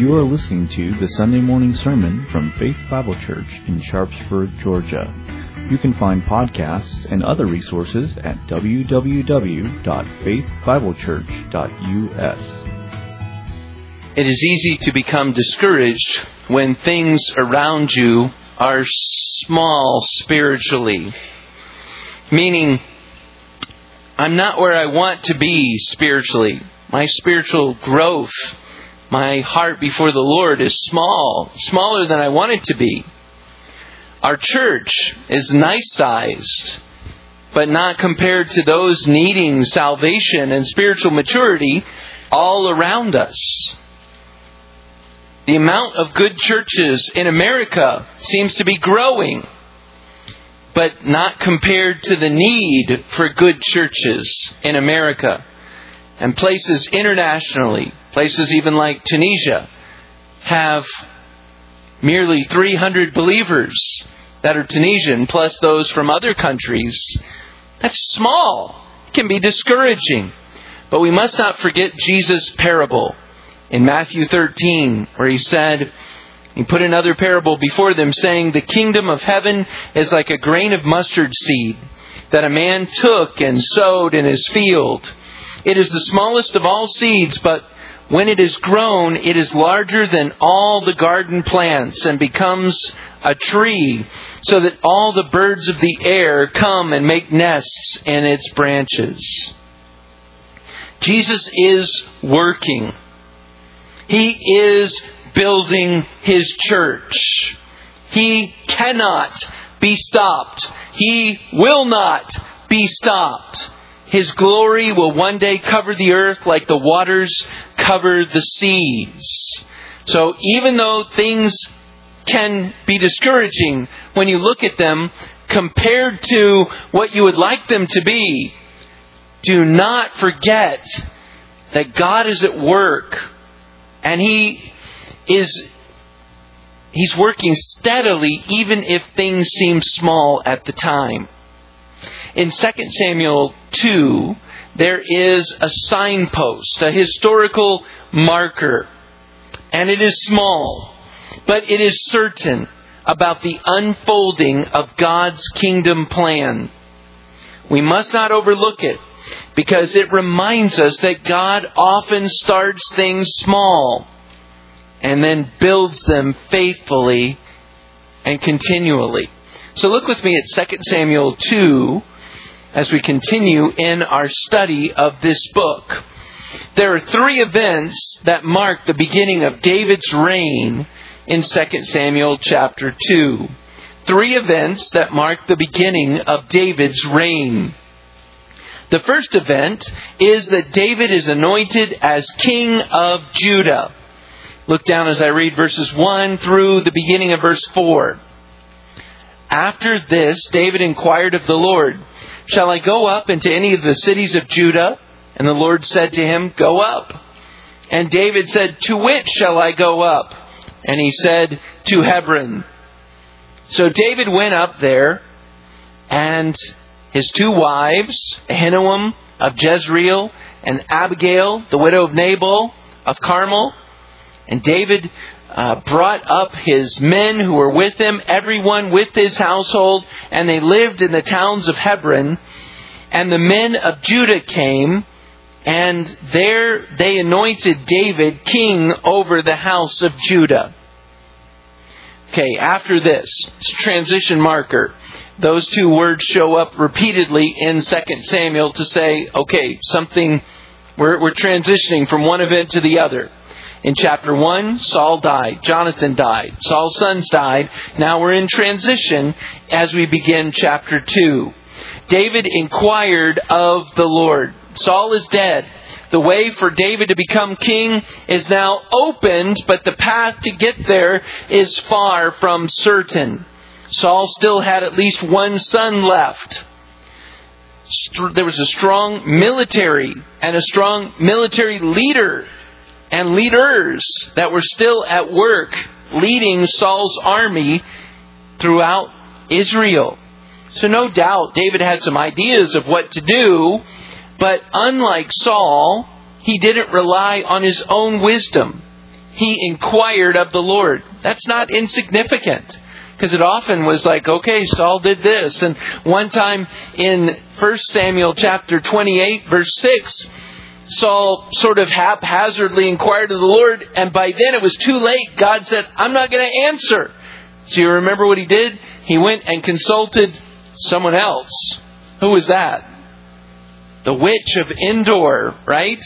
You are listening to the Sunday morning sermon from Faith Bible Church in Sharpsburg, Georgia. You can find podcasts and other resources at www.faithbiblechurch.us. It is easy to become discouraged when things around you are small spiritually. Meaning, I'm not where I want to be spiritually. My spiritual growth, my heart before the Lord is smaller than I want it to be. Our church is nice-sized, but not compared to those needing salvation and spiritual maturity all around us. The amount of good churches in America seems to be growing, but not compared to the need for good churches in America. And places internationally, places even like Tunisia, have merely 300 believers that are Tunisian, plus those from other countries. That's small. It can be discouraging. But we must not forget Jesus' parable in Matthew 13, where he said, he put another parable before them, saying, "The kingdom of heaven is like a grain of mustard seed that a man took and sowed in his field. It is the smallest of all seeds, but when it is grown, it is larger than all the garden plants and becomes a tree, so that all the birds of the air come and make nests in its branches." Jesus is working. He is building His church. He cannot be stopped. He will not be stopped. His glory will one day cover the earth like the waters cover the seas. So even though things can be discouraging when you look at them compared to what you would like them to be, do not forget that God is at work. And He's working steadily even if things seem small at the time. In 2 Samuel 2, there is a signpost, a historical marker. And it is small, but it is certain about the unfolding of God's kingdom plan. We must not overlook it, because it reminds us that God often starts things small and then builds them faithfully and continually. So look with me at 2 Samuel 2 as we continue in our study of this book. There are three events that mark the beginning of David's reign in 2 Samuel chapter 2. Three events that mark the beginning of David's reign. The first event is that David is anointed as king of Judah. Look down as I read verses 1 through the beginning of verse 4. After this, David inquired of the Lord, "Shall I go up into any of the cities of Judah?" And the Lord said to him, "Go up." And David said, "To which shall I go up?" And he said, "To Hebron." So David went up there, and his two wives, Ahinoam of Jezreel and Abigail, the widow of Nabal of Carmel. And David brought up his men who were with him, everyone with his household, and they lived in the towns of Hebron. And the men of Judah came, and there they anointed David king over the house of Judah. Okay, after this, transition marker. Those two words show up repeatedly in 2 Samuel to say, okay, we're transitioning from one event to the other. In chapter 1, Saul died. Jonathan died. Saul's sons died. Now we're in transition as we begin chapter 2. David inquired of the Lord. Saul is dead. The way for David to become king is now opened, but the path to get there is far from certain. Saul still had at least one son left. There was a strong military and a strong military leader and leaders that were still at work leading Saul's army throughout Israel. So no doubt David had some ideas of what to do, but unlike Saul, he didn't rely on his own wisdom. he inquired of the Lord. That's not insignificant. Because it often was like, okay, Saul did this. And one time in 1 Samuel chapter 28, verse 6, Saul sort of haphazardly inquired of the Lord. And by then it was too late. God said, I'm not going to answer. So you remember what he did? He went and consulted someone else. Who was that? The witch of Endor, right?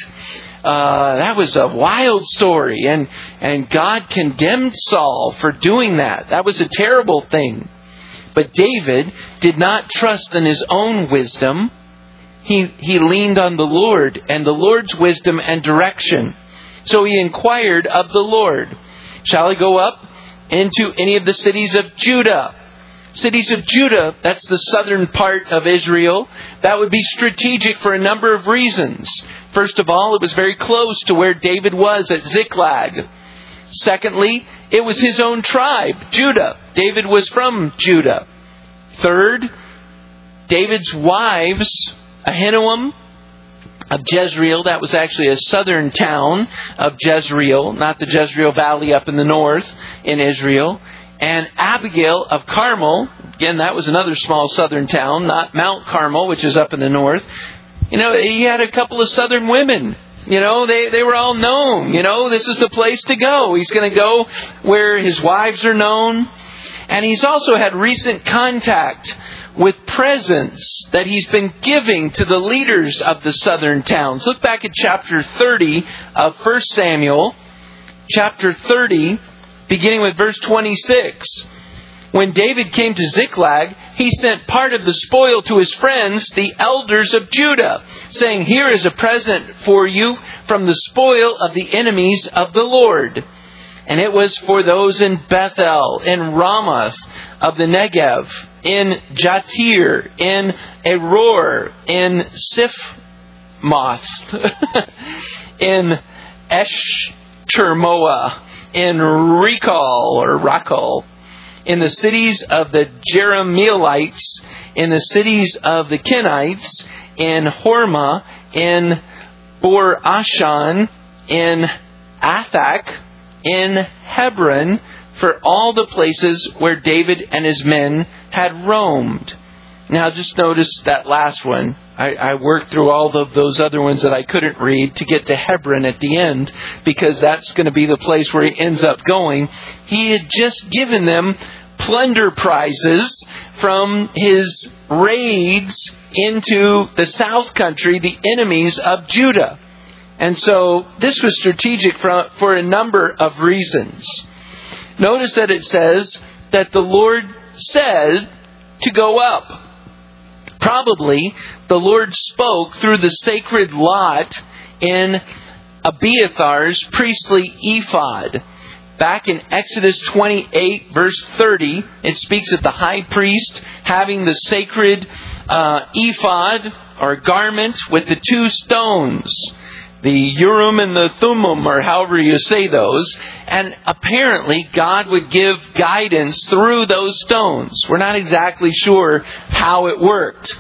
That was a wild story. And God condemned Saul for doing that. That was a terrible thing. But David did not trust in his own wisdom. He leaned on the Lord and the Lord's wisdom and direction. So he inquired of the Lord, shall I go up into any of the cities of Judah? Cities of Judah, that's the southern part of Israel. That would be strategic for a number of reasons. First of all, it was very close to where David was at Ziklag. Secondly, it was his own tribe, Judah. David was from Judah. Third, David's wives, Ahinoam of Jezreel, that was actually a southern town of Jezreel, not the Jezreel Valley up in the north in Israel. And Abigail of Carmel, again, that was another small southern town, not Mount Carmel, which is up in the north. He had a couple of southern women. They were all known. This is the place to go. He's going to go where his wives are known. And he's also had recent contact with presents that he's been giving to the leaders of the southern towns. Look back at chapter 30 of 1 Samuel. Chapter 30, beginning with verse 26. When David came to Ziklag, he sent part of the spoil to his friends, the elders of Judah, saying, here is a present for you from the spoil of the enemies of the Lord. And it was for those in Bethel, in Ramoth of the Negev, in Jatir, in Eror, in Sifmoth, in Eshtermoa, in Rakal, in the cities of the Jerahmeelites, in the cities of the Kenites, in Hormah, in Bor-Ashan, in Athak, in Hebron, for all the places where David and his men had roamed. Now just notice that last one. I worked through all of those other ones that I couldn't read to get to Hebron at the end, because that's going to be the place where he ends up going. He had just given them plunder prizes from his raids into the south country, the enemies of Judah. And so this was strategic for a number of reasons. Notice that it says that the Lord said to go up. Probably the Lord spoke through the sacred lot in Abiathar's priestly ephod. Back in Exodus 28, verse 30, it speaks of the high priest having the sacred ephod or garment with the two stones, the Urim and the Thummim, or however you say those. And apparently God would give guidance through those stones. We're not exactly sure how it worked.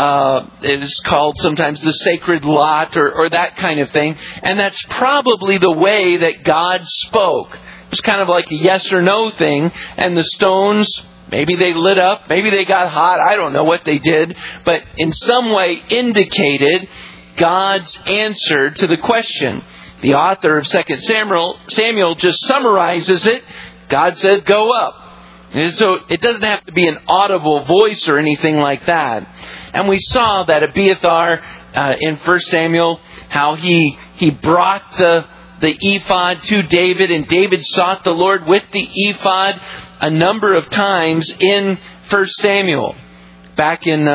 It is called sometimes the sacred lot or that kind of thing. And that's probably the way that God spoke. It was kind of like a yes or no thing. And the stones, maybe they lit up, maybe they got hot. I don't know what they did. But in some way indicated God's answer to the question. The author of 2 Samuel just summarizes it. God said, go up. And so it doesn't have to be an audible voice or anything like that. And we saw that Abiathar in 1 Samuel, how he brought the ephod to David, and David sought the Lord with the ephod a number of times in 1 Samuel. Back in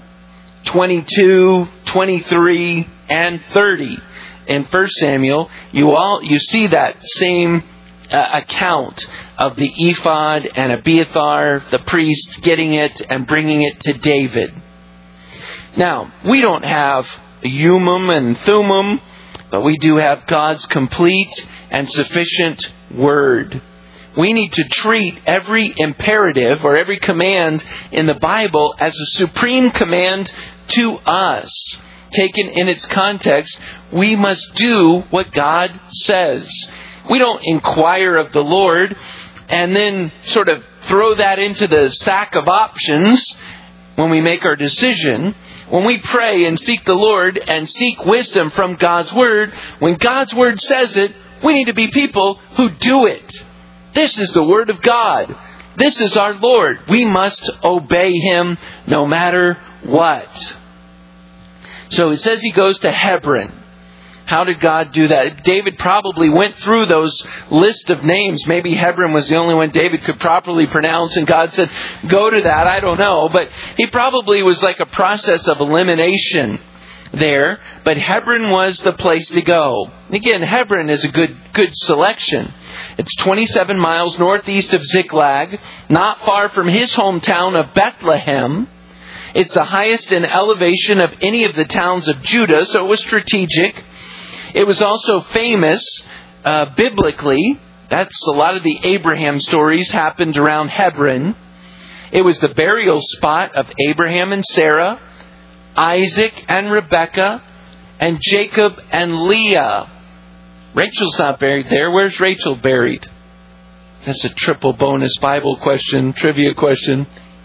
22, 23, and 30 in 1 Samuel, you see that same account of the ephod and Abiathar, the priest, getting it and bringing it to David. Now, we don't have Urim and Thummim, but we do have God's complete and sufficient Word. We need to treat every imperative or every command in the Bible as a supreme command to us. Taken in its context, we must do what God says. We don't inquire of the Lord and then sort of throw that into the sack of options when we make our decision. When we pray and seek the Lord and seek wisdom from God's Word, when God's Word says it, we need to be people who do it. This is the Word of God. This is our Lord. We must obey Him no matter what. So it says he goes to Hebron. How did God do that? David probably went through those list of names. Maybe Hebron was the only one David could properly pronounce, and God said, go to that. I don't know. But he probably was like a process of elimination there. But Hebron was the place to go. Again, Hebron is a good selection. It's 27 miles northeast of Ziklag, not far from his hometown of Bethlehem. It's the highest in elevation of any of the towns of Judah, so it was strategic. It was also famous biblically. That's a lot of the Abraham stories happened around Hebron. It was the burial spot of Abraham and Sarah, Isaac and Rebekah, and Jacob and Leah. Rachel's not buried there. Where's Rachel buried? That's a triple bonus Bible question, trivia question.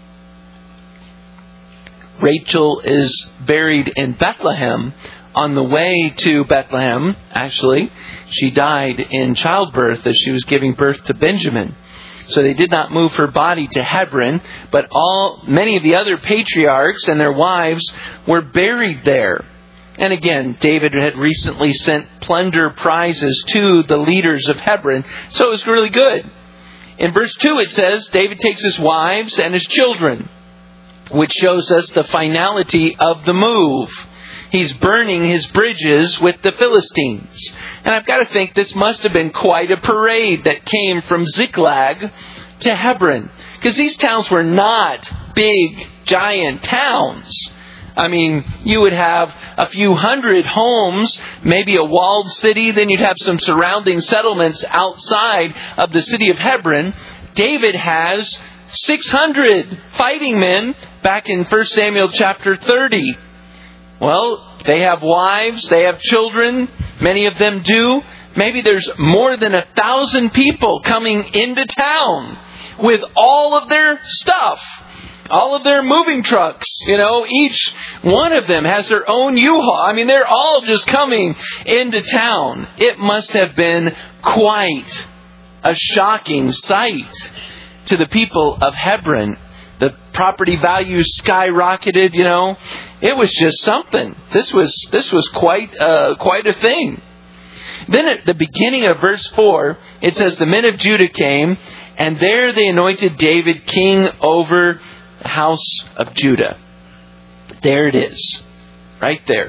Rachel is buried in Bethlehem. On the way to Bethlehem, actually, she died in childbirth as she was giving birth to Benjamin. So they did not move her body to Hebron, but many of the other patriarchs and their wives were buried there. And again, David had recently sent plunder prizes to the leaders of Hebron, so it was really good. In verse 2 it says, David takes his wives and his children, which shows us the finality of the move. He's burning his bridges with the Philistines. And I've got to think this must have been quite a parade that came from Ziklag to Hebron. Because these towns were not big, giant towns. I mean, you would have a few hundred homes, maybe a walled city, then you'd have some surrounding settlements outside of the city of Hebron. David has 600 fighting men back in 1 Samuel chapter 30. Well, they have wives, they have children, many of them do. Maybe there's more than 1,000 people coming into town with all of their stuff, all of their moving trucks. You know, each one of them has their own U-Haul. I mean, they're all just coming into town. It must have been quite a shocking sight to the people of Hebron. The property values skyrocketed, you know. It was just something. This was quite a thing. Then at the beginning of verse 4, it says, the men of Judah came, and there they anointed David king over the house of Judah. There it is. Right there.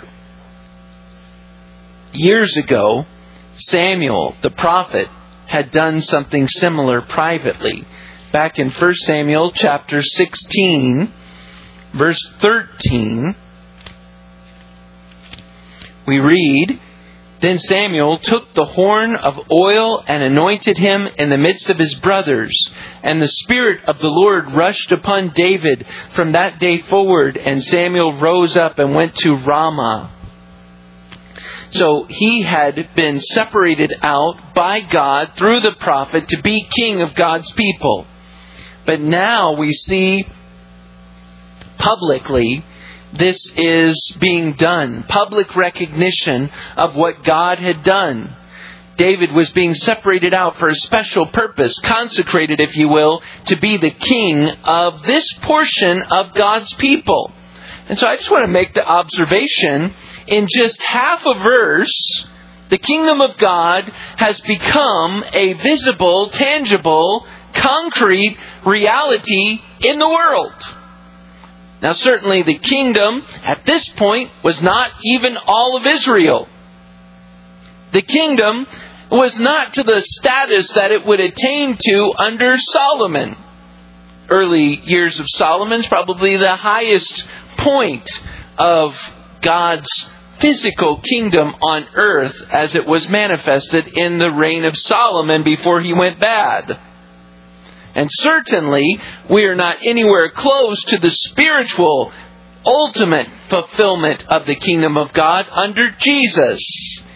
Years ago, Samuel, the prophet, had done something similar privately. Back in 1 Samuel chapter 16, verse 13, we read, Then Samuel took the horn of oil and anointed him in the midst of his brothers. And the Spirit of the Lord rushed upon David from that day forward. And Samuel rose up and went to Ramah. So he had been separated out by God through the prophet to be king of God's people. But now we see publicly this is being done. Public recognition of what God had done. David was being separated out for a special purpose, consecrated, if you will, to be the king of this portion of God's people. And so I just want to make the observation, in just half a verse, the kingdom of God has become a visible, tangible, concrete reality in the world. Now certainly the kingdom at this point was not even all of Israel. The kingdom was not to the status that it would attain to under Solomon. Early years of Solomon's probably the highest point of God's physical kingdom on earth as it was manifested in the reign of Solomon before he went bad. And certainly, we are not anywhere close to the spiritual, ultimate fulfillment of the kingdom of God under Jesus.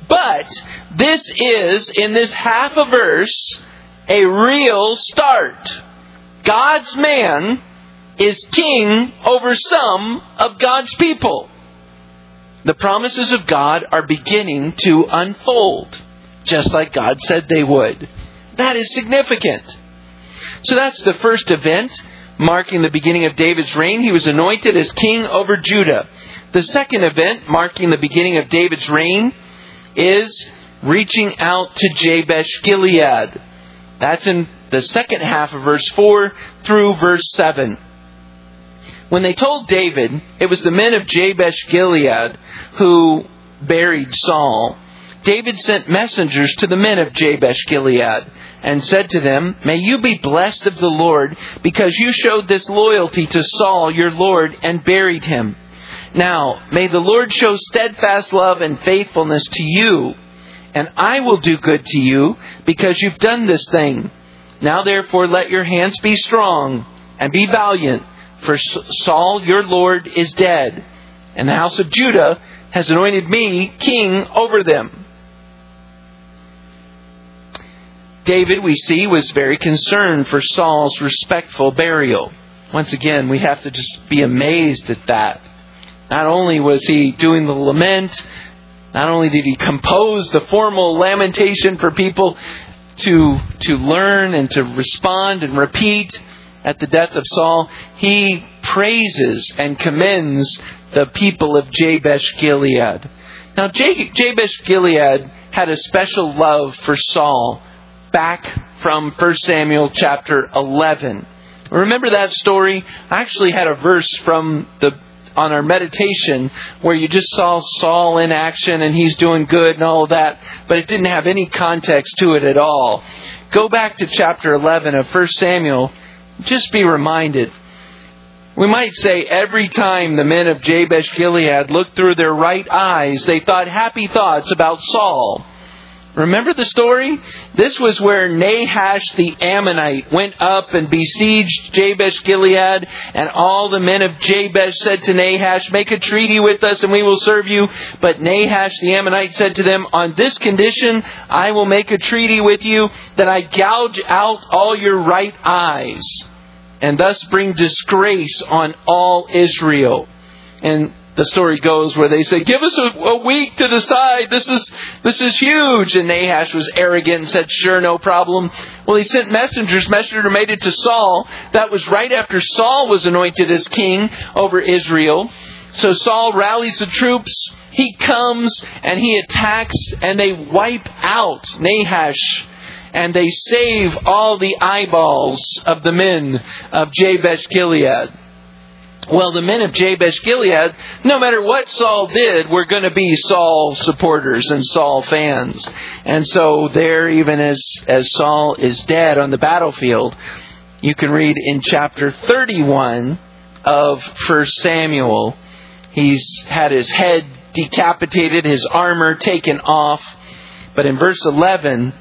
But this is, in this half a verse, a real start. God's man is king over some of God's people. The promises of God are beginning to unfold, just like God said they would. That is significant. So that's the first event, marking the beginning of David's reign. He was anointed as king over Judah. The second event, marking the beginning of David's reign, is reaching out to Jabesh Gilead. That's in the second half of verse 4 through verse 7. When they told David it was the men of Jabesh Gilead who buried Saul, David sent messengers to the men of Jabesh Gilead and said to them, "May you be blessed of the Lord, because you showed this loyalty to Saul your Lord and buried him. Now, may the Lord show steadfast love and faithfulness to you, and I will do good to you, because you've done this thing. Now therefore let your hands be strong and be valiant, for Saul your Lord is dead, and the house of Judah has anointed me king over them." David, we see, was very concerned for Saul's respectful burial. Once again, we have to just be amazed at that. Not only was he doing the lament, not only did he compose the formal lamentation for people to learn and to respond and repeat at the death of Saul, he praises and commends the people of Jabesh Gilead. Now, Jabesh Gilead had a special love for Saul back from 1 Samuel chapter 11. Remember that story? I actually had a verse from on our meditation where you just saw Saul in action and he's doing good and all of that, but it didn't have any context to it at all. Go back to chapter 11 of 1 Samuel. Just be reminded. We might say every time the men of Jabesh Gilead looked through their right eyes, they thought happy thoughts about Saul. Remember the story? This was where Nahash the Ammonite went up and besieged Jabesh Gilead, and all the men of Jabesh said to Nahash, "Make a treaty with us and we will serve you." But Nahash the Ammonite said to them, "On this condition I will make a treaty with you, that I gouge out all your right eyes, and thus bring disgrace on all Israel." And the story goes where they say, "Give us a week to decide. This is huge." And Nahash was arrogant and said, "Sure, no problem." Well, he sent messengers. Messenger made it to Saul. That was right after Saul was anointed as king over Israel. So Saul rallies the troops. He comes and he attacks, and they wipe out Nahash. And they save all the eyeballs of the men of Jabesh Gilead. Well, the men of Jabesh Gilead, no matter what Saul did, were going to be Saul supporters and Saul fans. And so there, even as Saul is dead on the battlefield, you can read in chapter 31 of 1 Samuel, he's had his head decapitated, his armor taken off. But in verse 11,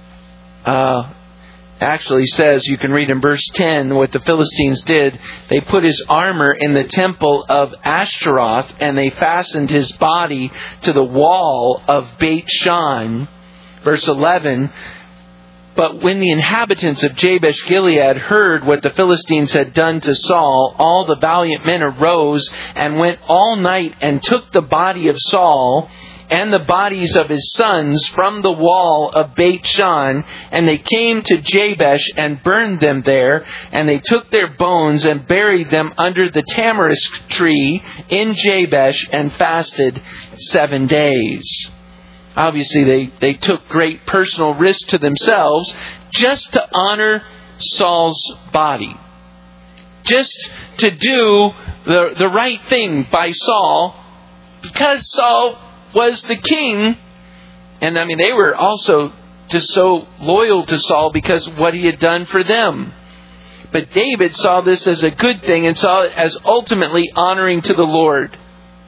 actually says, you can read in verse 10 what the Philistines did. They put his armor in the temple of Ashtaroth, and they fastened his body to the wall of Beit Shan. Verse 11, but when the inhabitants of Jabesh Gilead heard what the Philistines had done to Saul, all the valiant men arose and went all night and took the body of Saul and the bodies of his sons from the wall of Beit Shan, and they came to Jabesh and burned them there, and they took their bones and buried them under the tamarisk tree in Jabesh and fasted 7 days. Obviously, they took great personal risk to themselves just to honor Saul's body. Just to do the right thing by Saul, because Saul was the king. And they were also just so loyal to Saul because of what he had done for them. But David saw this as a good thing and saw it as ultimately honoring to the Lord.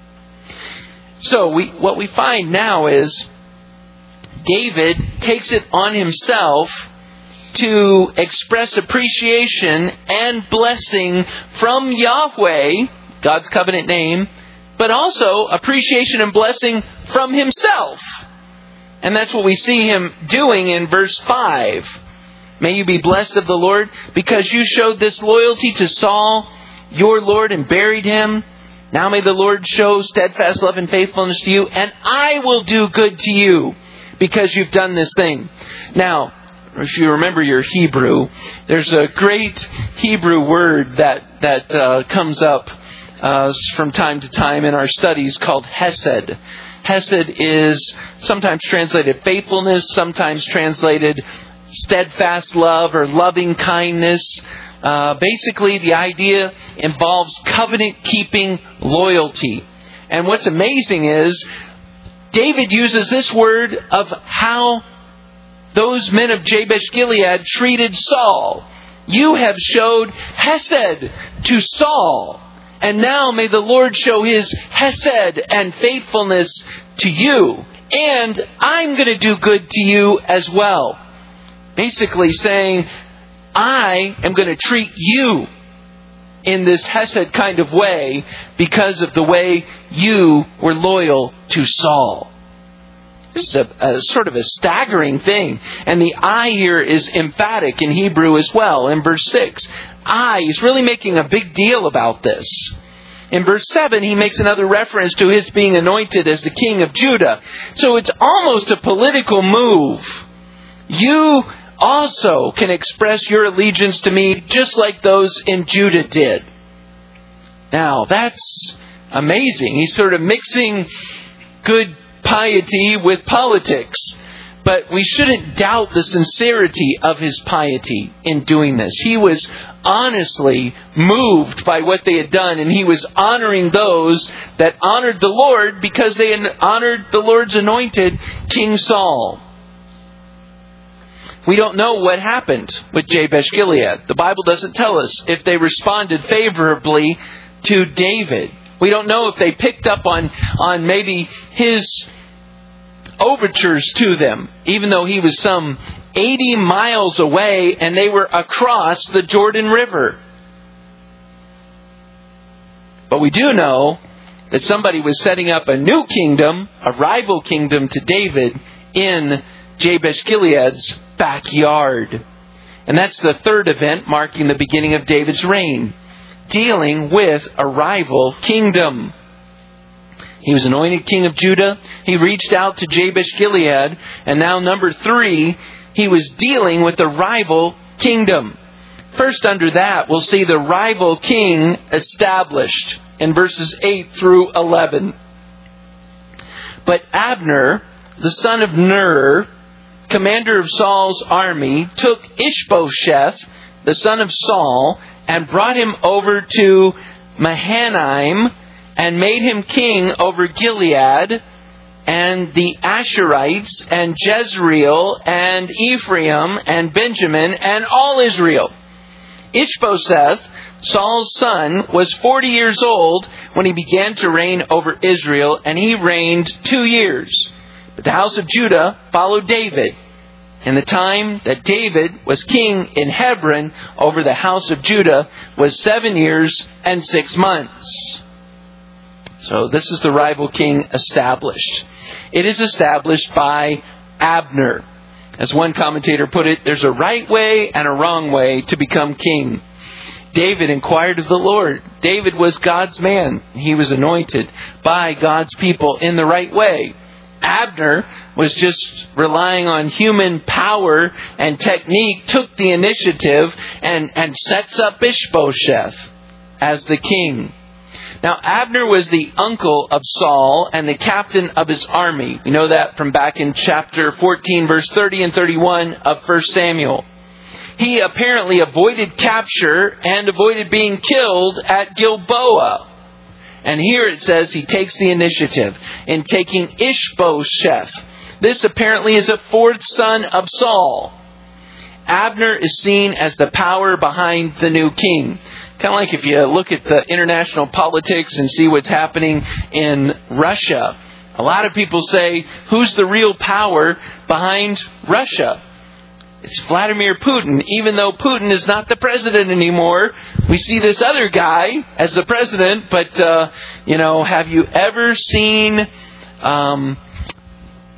So what we find now is David takes it on himself to express appreciation and blessing from Yahweh, God's covenant name, but also appreciation and blessing from himself. And that's what we see him doing in verse 5. May you be blessed of the Lord, because you showed this loyalty to Saul, your Lord, and buried him. Now may the Lord show steadfast love and faithfulness to you, and I will do good to you, because you've done this thing. Now, if you remember your Hebrew, there's a great Hebrew word that comes up from time to time in our studies called hesed. Hesed is sometimes translated faithfulness, sometimes translated steadfast love or loving kindness. Basically, the idea involves covenant-keeping loyalty. And what's amazing is David uses this word of how those men of Jabesh-Gilead treated Saul. You have showed hesed to Saul, and now may the Lord show his hesed and faithfulness to you, and I'm going to do good to you as well. Basically saying, I am going to treat you in this hesed kind of way because of the way you were loyal to Saul. This is a sort of a staggering thing. And the I here is emphatic in Hebrew as well. In verse 6, I, he's really making a big deal about this. In verse 7, he makes another reference to his being anointed as the king of Judah. So it's almost a political move. You also can express your allegiance to me just like those in Judah did. Now, that's amazing. He's sort of mixing good piety with politics. But we shouldn't doubt the sincerity of his piety in doing this. He was honestly moved by what they had done, and he was honoring those that honored the Lord because they had honored the Lord's anointed, King Saul. We don't know what happened with Jabesh-Gilead. The Bible doesn't tell us if they responded favorably to David. We don't know if they picked up on maybe his overtures to them, even though he was some 80 miles away and they were across the Jordan River. But we do know that somebody was setting up a new kingdom, a rival kingdom to David, in Jabesh-Gilead's backyard. And that's the third event marking the beginning of David's reign, dealing with a rival kingdom. He was anointed king of Judah. He reached out to Jabesh-Gilead. And now, number 3, he was dealing with a rival kingdom. First, under that, we'll see the rival king established in verses 8 through 11. But Abner, the son of Ner, commander of Saul's army, took Ishbosheth, the son of Saul, and brought him over to Mahanaim, and made him king over Gilead, and the Asherites, and Jezreel, and Ephraim, and Benjamin, and all Israel. Ishbosheth, Saul's son, was 40 years old when he began to reign over Israel, and he reigned 2 years. But the house of Judah followed David. And the time that David was king in Hebron over the house of Judah was 7 years and 6 months. So this is the rival king established. It is established by Abner. As one commentator put it, there's a right way and a wrong way to become king. David inquired of the Lord. David was God's man. He was anointed by God's people in the right way. Abner was just relying on human power and technique, took the initiative, and sets up Ishbosheth as the king. Now, Abner was the uncle of Saul and the captain of his army. We know that from back in chapter 14, verse 30 and 31 of 1 Samuel. He apparently avoided capture and avoided being killed at Gilboa. And here it says he takes the initiative in taking Ishbosheth. This apparently is a fourth son of Saul. Abner is seen as the power behind the new king. Kind of like if you look at the international politics and see what's happening in Russia. A lot of people say, who's the real power behind Russia? It's Vladimir Putin. Even though Putin is not the president anymore, we see this other guy as the president. But, have you ever seen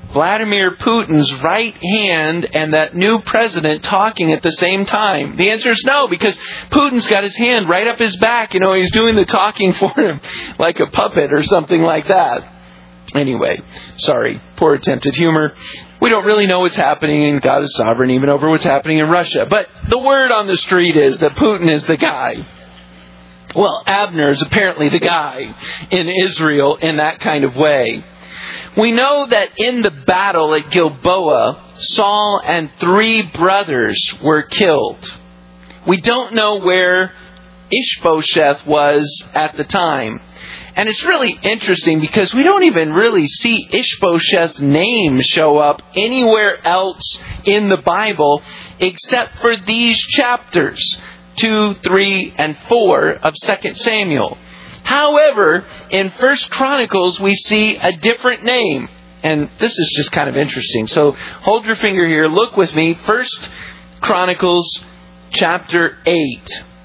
Vladimir Putin's right hand and that new president talking at the same time? The answer is no, because Putin's got his hand right up his back. He's doing the talking for him like a puppet or something like that. Anyway, sorry, poor attempt at humor. We don't really know what's happening, and God is sovereign even over what's happening in Russia. But the word on the street is that Putin is the guy. Well, Abner is apparently the guy in Israel in that kind of way. We know that in the battle at Gilboa, Saul and 3 brothers were killed. We don't know where Ishbosheth was at the time. And it's really interesting because we don't even really see Ishbosheth's name show up anywhere else in the Bible except for these chapters, 2, 3, and 4 of 2 Samuel. However, in 1 Chronicles, we see a different name. And this is just kind of interesting. So hold your finger here. Look with me. 1 Chronicles chapter 8.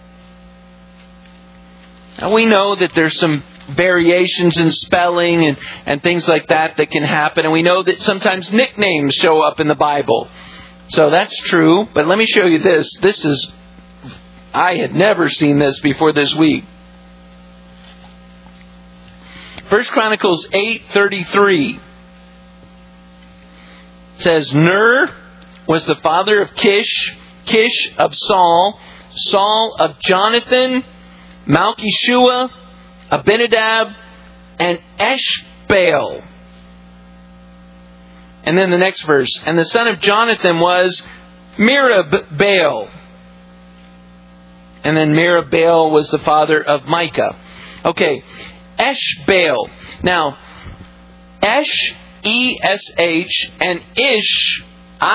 Now we know that there's some variations in spelling and things like that can happen. And we know that sometimes nicknames show up in the Bible. So that's true. But let me show you this. I had never seen this before this week. 1 Chronicles 8:33 says, Ner was the father of Kish, Kish of Saul, Saul of Jonathan, Malchishua, Abinadab, and Eshbaal. And then the next verse, and the son of Jonathan was Merib-Baal. And then Merib-Baal was the father of Micah. Okay, Eshbaal. Now, Esh, E-S-H, and Ish,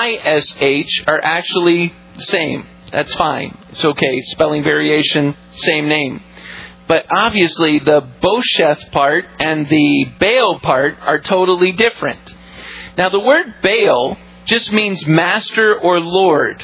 I-S-H, are actually the same. That's fine. It's okay. Spelling variation, same name. But obviously the Bosheth part and the Baal part are totally different. Now the word Baal just means master or lord.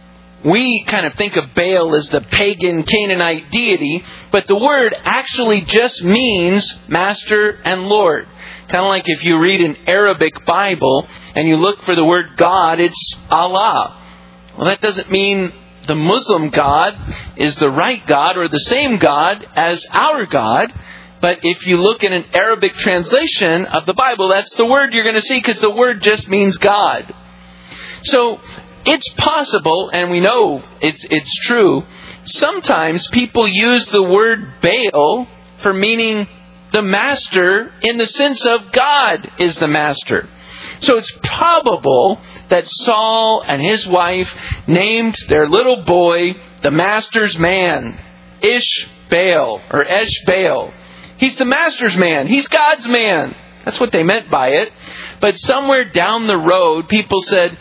We kind of think of Baal as the pagan Canaanite deity, but the word actually just means master and lord. Kind of like if you read an Arabic Bible and you look for the word God, it's Allah. Well, that doesn't mean the Muslim God is the right God or the same God as our God. But if you look at an Arabic translation of the Bible, that's the word you're going to see, because the word just means God. So it's possible, and we know it's true, sometimes people use the word Baal for meaning the master in the sense of God is the master. So it's probable that Saul and his wife named their little boy the master's man, Ishbaal or Eshbaal. He's the master's man. He's God's man. That's what they meant by it. But somewhere down the road, people said,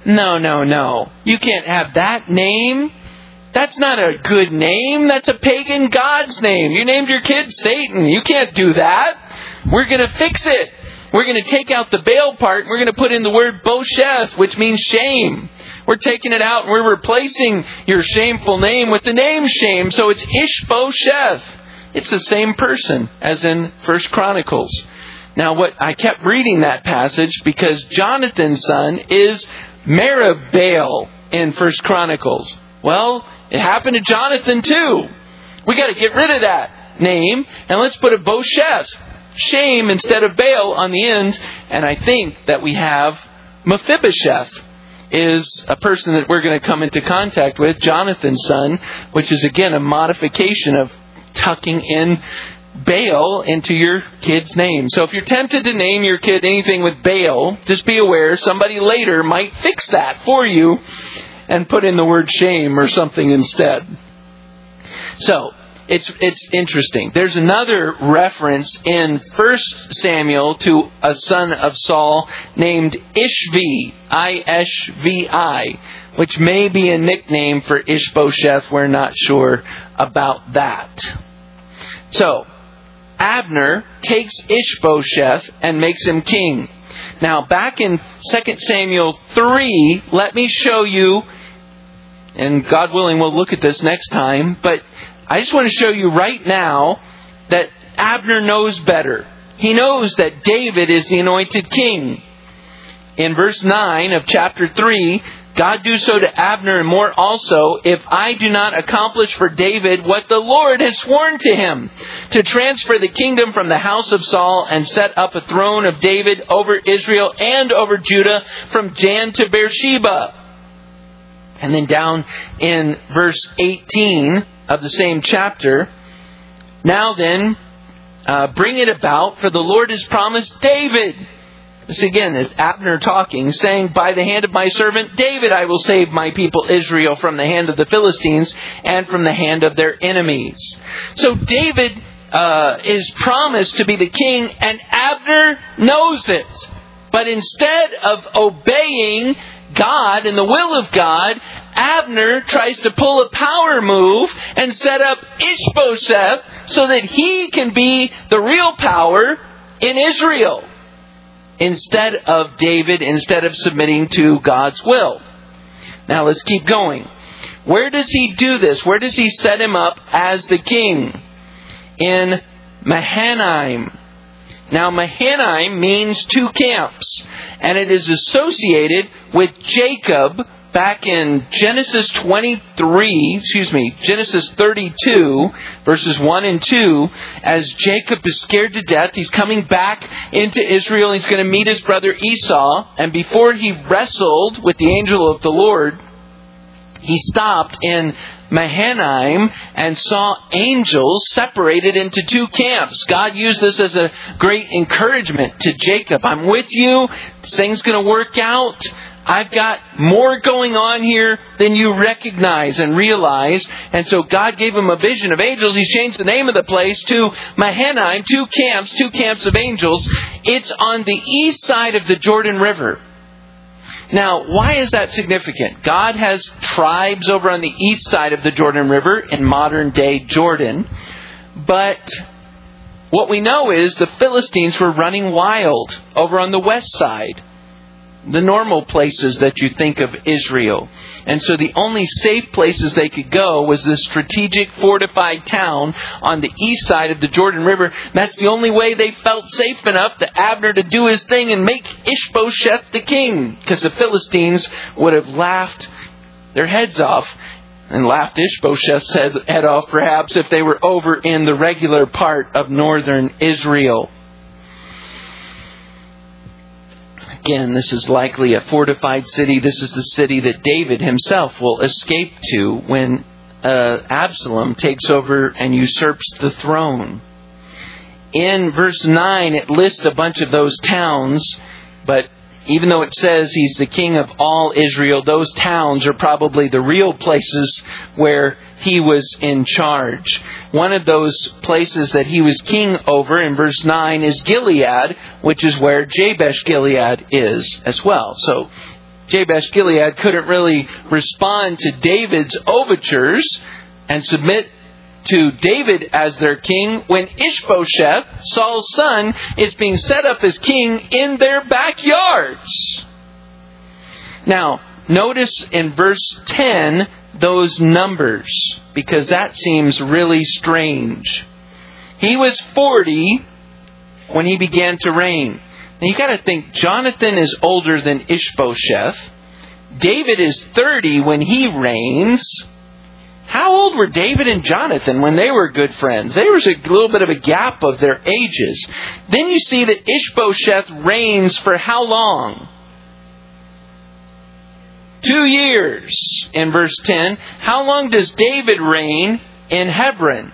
no. You can't have that name. That's not a good name. That's a pagan god's name. You named your kid Satan. You can't do that. We're going to fix it. We're going to take out the Baal part, and we're going to put in the word Bosheth, which means shame. We're taking it out, and we're replacing your shameful name with the name shame. So it's Ishbosheth. It's the same person as in 1 Chronicles. Now, I kept reading that passage because Jonathan's son is Merib-Baal in 1 Chronicles. Well, it happened to Jonathan too. We got to get rid of that name, and let's put a Bosheth, shame instead of Baal, on the end. And I think that we have Mephibosheth is a person that we're going to come into contact with, Jonathan's son, which is again a modification of tucking in Baal into your kid's name. So if you're tempted to name your kid anything with Baal, just be aware somebody later might fix that for you and put in the word shame or something instead. So it's interesting. There's another reference in 1 Samuel to a son of Saul named Ishvi, I-S-V-I, which may be a nickname for Ishbosheth. We're not sure about that. So, Abner takes Ishbosheth and makes him king. Now, back in 2 Samuel 3, let me show you, and God willing, we'll look at this next time, but I just want to show you right now that Abner knows better. He knows that David is the anointed king. in verse 9 of chapter 3, God do so to Abner and more also, if I do not accomplish for David what the Lord has sworn to him, to transfer the kingdom from the house of Saul and set up a throne of David over Israel and over Judah from Dan to Beersheba. And then down in verse 18 of the same chapter, now then, bring it about, for the Lord has promised David. This again is Abner talking, saying, by the hand of my servant David I will save my people Israel from the hand of the Philistines and from the hand of their enemies. So David is promised to be the king, and Abner knows it. But instead of obeying God and the will of God, Abner tries to pull a power move and set up Ishbosheth so that he can be the real power in Israel, instead of David, instead of submitting to God's will. Now let's keep going. Where does he do this? Where does he set him up as the king? In Mahanaim. Now Mahanaim means two camps, and it is associated with Jacob back in Genesis 32, verses 1 and 2, as Jacob is scared to death. He's coming back into Israel. He's going to meet his brother Esau. And before he wrestled with the angel of the Lord, he stopped in Mahanaim and saw angels separated into two camps. God used this as a great encouragement to Jacob. I'm with you. This thing's going to work out. I've got more going on here than you recognize and realize. And so God gave him a vision of angels. He's changed the name of the place to Mahanaim, two camps of angels. It's on the east side of the Jordan River. Now, why is that significant? God has tribes over on the east side of the Jordan River in modern day Jordan. But what we know is the Philistines were running wild over on the west side, the normal places that you think of Israel. And so the only safe places they could go was this strategic fortified town on the east side of the Jordan River. That's the only way they felt safe enough to Abner to do his thing and make Ishbosheth the king, because the Philistines would have laughed their heads off, and laughed Ishbosheth's head off perhaps, if they were over in the regular part of northern Israel. Again, this is likely a fortified city. This is the city that David himself will escape to when Absalom takes over and usurps the throne. In verse 9, it lists a bunch of those towns, but even though it says he's the king of all Israel, those towns are probably the real places where he was in charge. One of those places that he was king over in verse 9 is Gilead, which is where Jabesh Gilead is as well. So Jabesh Gilead couldn't really respond to David's overtures and submit to David as their king when Ishbosheth, Saul's son, is being set up as king in their backyards. Now, notice in verse 10 those numbers, because that seems really strange. He was 40 when he began to reign. Now you got to think, Jonathan is older than Ishbosheth. David is 30 when he reigns. How old were David and Jonathan when they were good friends? There was a little bit of a gap of their ages. Then you see that Ishbosheth reigns for how long? 2 years in verse 10. How long does David reign in Hebron?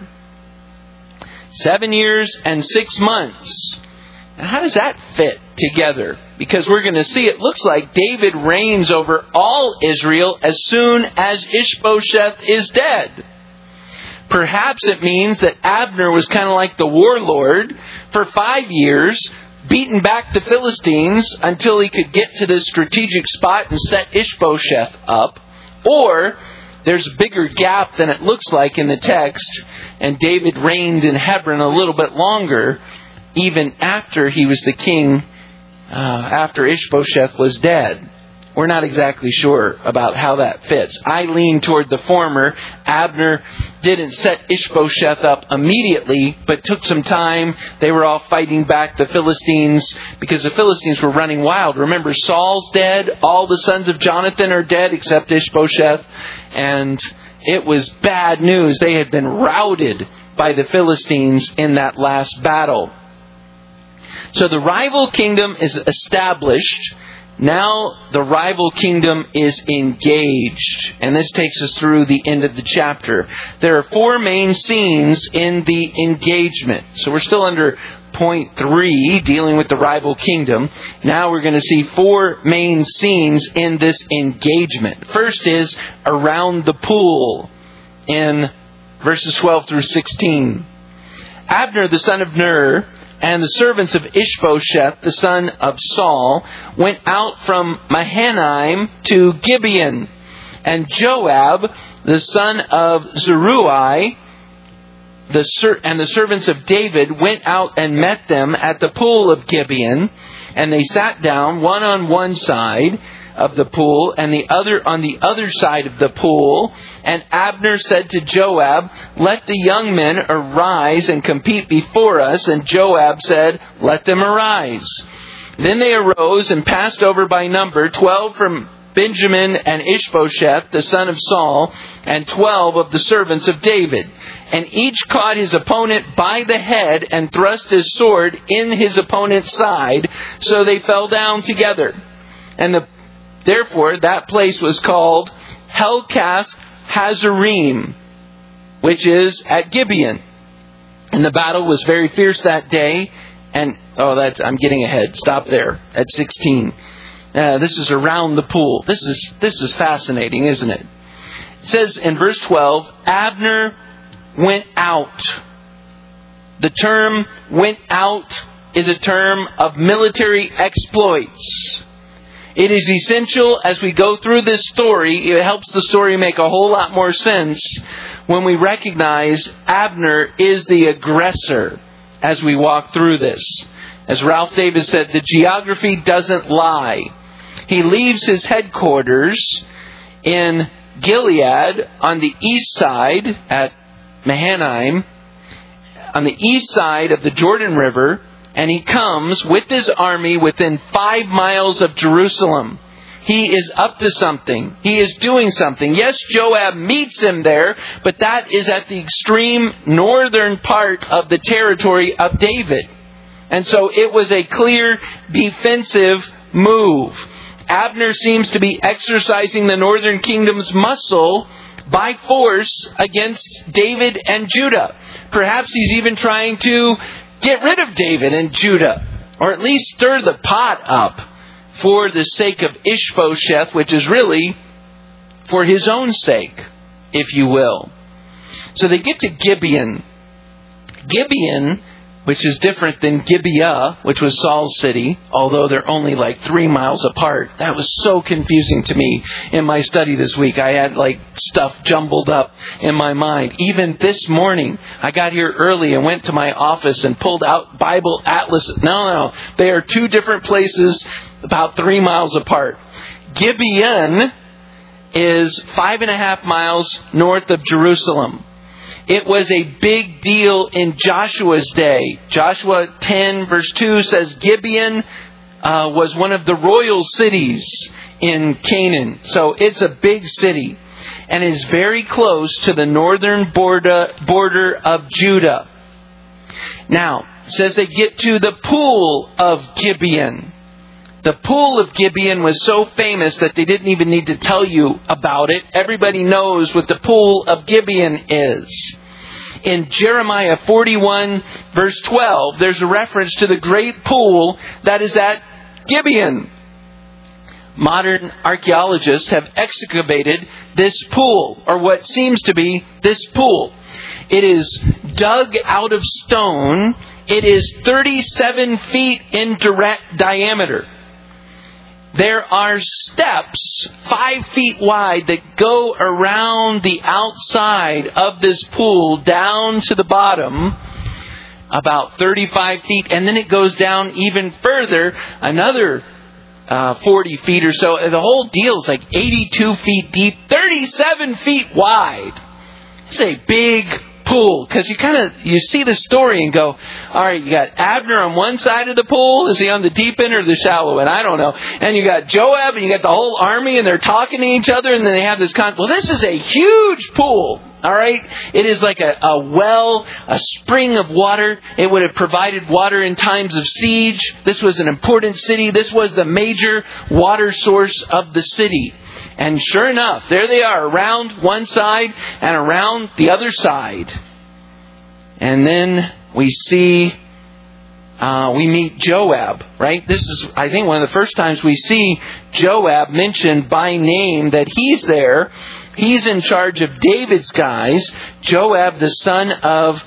7 years and 6 months. Now, how does that fit together? Because we're going to see it looks like David reigns over all Israel as soon as Ishbosheth is dead. Perhaps it means that Abner was kind of like the warlord for 5 years, beating back the Philistines until he could get to this strategic spot and set Ishbosheth up. Or there's a bigger gap than it looks like in the text, and David reigned in Hebron a little bit longer, even after he was the king, after Ishbosheth was dead. We're not exactly sure about how that fits. I lean toward the former. Abner didn't set Ishbosheth up immediately, but took some time. They were all fighting back the Philistines because the Philistines were running wild. Remember, Saul's dead. All the sons of Jonathan are dead except Ishbosheth. And it was bad news. They had been routed by the Philistines in that last battle. So the rival kingdom is established. Now the rival kingdom is engaged. And this takes us through the end of the chapter. There are 4 main scenes in the engagement. So we're still under point 3, dealing with the rival kingdom. Now we're going to see 4 main scenes in this engagement. First is around the pool in verses 12 through 16. Abner, the son of Ner, and the servants of Ishbosheth, the son of Saul, went out from Mahanaim to Gibeon. And Joab, the son of Zeruiah, and the servants of David went out and met them at the pool of Gibeon. And they sat down, one on one side of the pool and the other on the other side of the pool. And Abner said to Joab, "Let the young men arise and compete before us." And Joab said, "Let them arise." Then they arose and passed over by number 12 from Benjamin and Ishbosheth, the son of Saul, and 12 of the servants of David. And each caught his opponent by the head and thrust his sword in his opponent's side, so they fell down together. And therefore that place was called Helkath Hazarim, which is at Gibeon. And the battle was very fierce that day. And I'm getting ahead. Stop there at 16. This is around the pool. This is fascinating, isn't it? It says in verse 12, Abner went out. The term "went out" is a term of military exploits. It is essential as we go through this story. It helps the story make a whole lot more sense when we recognize Abner is the aggressor as we walk through this. As Ralph Davis said, the geography doesn't lie. He leaves his headquarters in Gilead on the east side at Mahanaim, on the east side of the Jordan River, and he comes with his army within 5 miles of Jerusalem. He is up to something. He is doing something. Yes, Joab meets him there, but that is at the extreme northern part of the territory of David. And so it was a clear defensive move. Abner seems to be exercising the northern kingdom's muscle by force against David and Judah. Perhaps he's even trying to get rid of David and Judah, or at least stir the pot up for the sake of Ishbosheth, which is really for his own sake, if you will. So they get to Gibeon. Gibeon, which is different than Gibeah, which was Saul's city, although they're only like 3 miles apart. That was so confusing to me in my study this week. I had stuff jumbled up in my mind. Even this morning, I got here early and went to my office and pulled out Bible atlases. No. They are 2 different places about 3 miles apart. Gibeon is 5.5 miles north of Jerusalem. It was a big deal in Joshua's day. Joshua 10 verse 2 says Gibeon was one of the royal cities in Canaan. So it's a big city. And is very close to the northern border of Judah. Now, it says they get to the pool of Gibeon. The pool of Gibeon was so famous that they didn't even need to tell you about it. Everybody knows what the pool of Gibeon is. In Jeremiah 41 verse 12, there's a reference to the great pool that is at Gibeon. Modern archaeologists have excavated this pool, or what seems to be this pool. It is dug out of stone. It is 37 feet in diameter. There are steps 5 feet wide that go around the outside of this pool down to the bottom, about 35 feet. And then it goes down even further, another 40 feet or so. The whole deal is like 82 feet deep, 37 feet wide. It's a big pool, because you see the story and go, all right, you got Abner on one side of the pool. Is he on the deep end or the shallow end? I don't know. And you got Joab and you got the whole army, and they're talking to each other, and then they have this well, this is a huge pool. All right. It is like a well, a spring of water. It would have provided water in times of siege. This was an important city. This was the major water source of the city. And sure enough, there they are, around one side and around the other side. And then we meet Joab, right? This is, I think, one of the first times we see Joab mentioned by name, that he's there. He's in charge of David's guys. Joab, the son of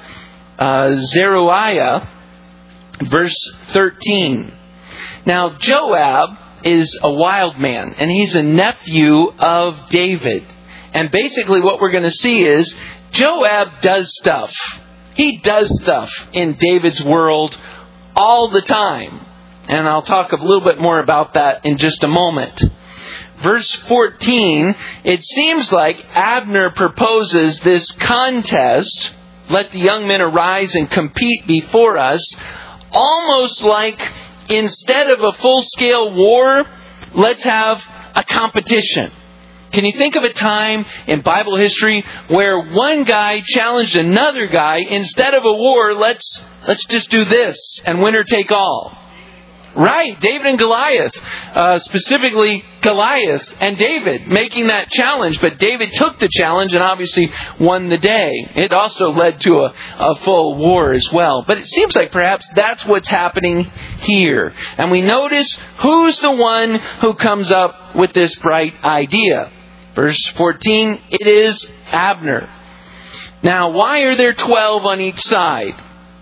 Zeruiah, verse 13. Now, Joab is a wild man, and he's a nephew of David. And basically what we're going to see is Joab does stuff. He does stuff in David's world all the time. And I'll talk a little bit more about that in just a moment. Verse 14, it seems like Abner proposes this contest. Let the young men arise and compete before us. Almost like, instead of a full-scale war, let's have a competition. Can you think of a time in Bible history where one guy challenged another guy, instead of a war, let's just do this and winner take all? Right, David and Goliath. Specifically, Goliath and David making that challenge. But David took the challenge and obviously won the day. It also led to a full war as well. But it seems like perhaps that's what's happening here. And we notice who's the one who comes up with this bright idea. Verse 14, it is Abner. Now, why are there 12 on each side?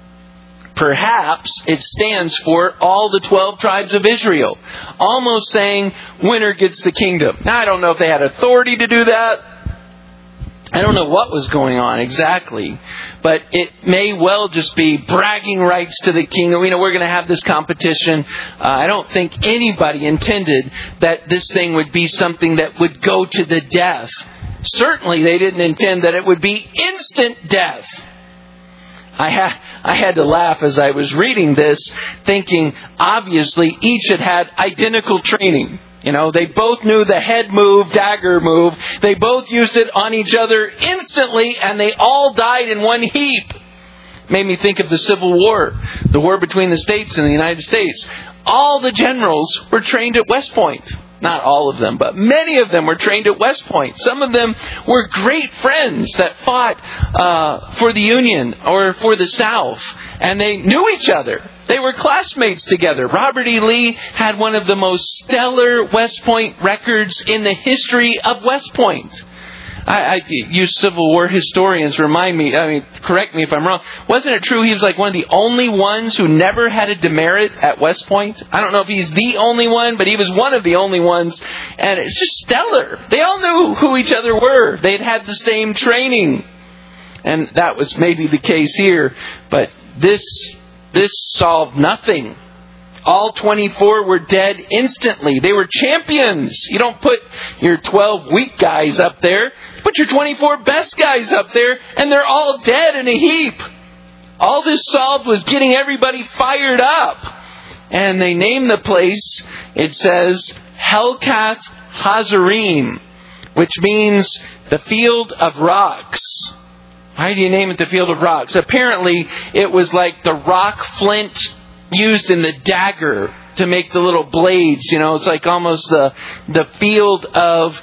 Perhaps it stands for all the 12 tribes of Israel. Almost saying, winner gets the kingdom. Now, I don't know if they had authority to do that. I don't know what was going on exactly. But it may well just be bragging rights to the kingdom. We're going to have this competition. I don't think anybody intended that this thing would be something that would go to the death. Certainly they didn't intend that it would be instant death. I had to laugh as I was reading this, thinking obviously each had identical training. They both knew the head move, dagger move. They both used it on each other instantly, and they all died in one heap. Made me think of the Civil War, the war between the states and the United States. All the generals were trained at West Point. Not all of them, but many of them were trained at West Point. Some of them were great friends that fought for the Union or for the South. And they knew each other. They were classmates together. Robert E. Lee had one of the most stellar West Point records in the history of West Point. I use Civil War historians correct me if I'm wrong. Wasn't it true he was like one of the only ones who never had a demerit at West Point? I don't know if he's the only one, but he was one of the only ones. And it's just stellar. They all knew who each other were. They'd had the same training. And that was maybe the case here. But this solved nothing. All 24 were dead instantly. They were champions. You don't put your 12 weak guys up there. Put your 24 best guys up there, and they're all dead in a heap. All this solved was getting everybody fired up. And they named the place, it says, Helkath Hazarim, which means the field of rocks. Why do you name it the field of rocks? Apparently, it was like the rock flint used in the dagger to make the little blades. It's like almost the field of